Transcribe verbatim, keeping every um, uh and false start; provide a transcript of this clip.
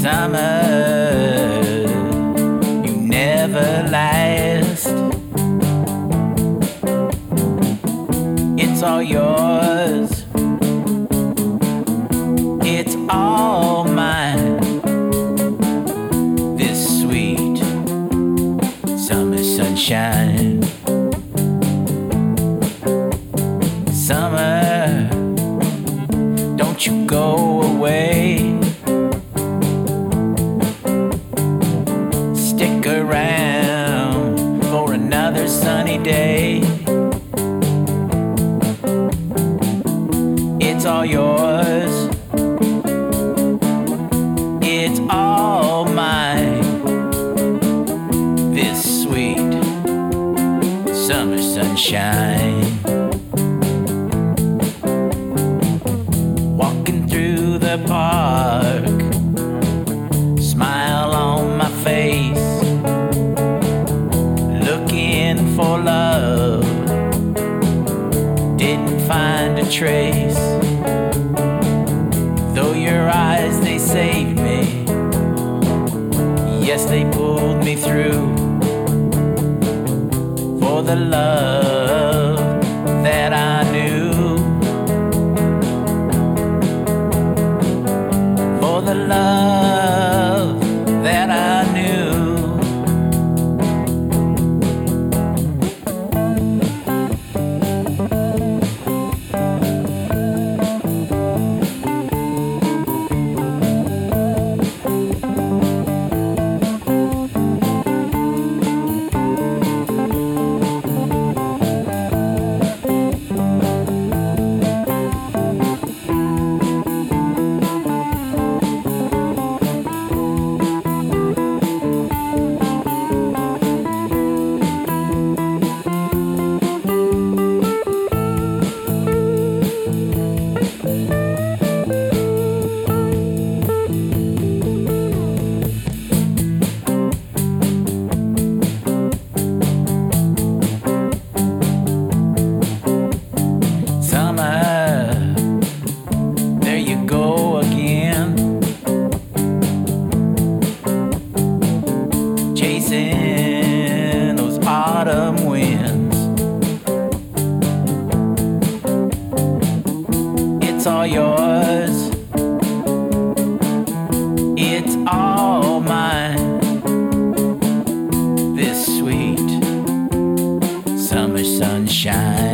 Summer, you never last. It's all yours, it's all mine. This sweet summer sunshine. Summer, don't you go away. Stick around for another sunny day. It's all yours, it's all mine. This sweet summer sunshine. Walking through the park, smile on my face, looking for love, didn't find a trace. Though your eyes, they saved me, yes, they pulled me through. For the love that I knew, for the love that I knew. There you go again, chasing those autumn winds. It's all yours, it's all mine. This sweet summer sunshine.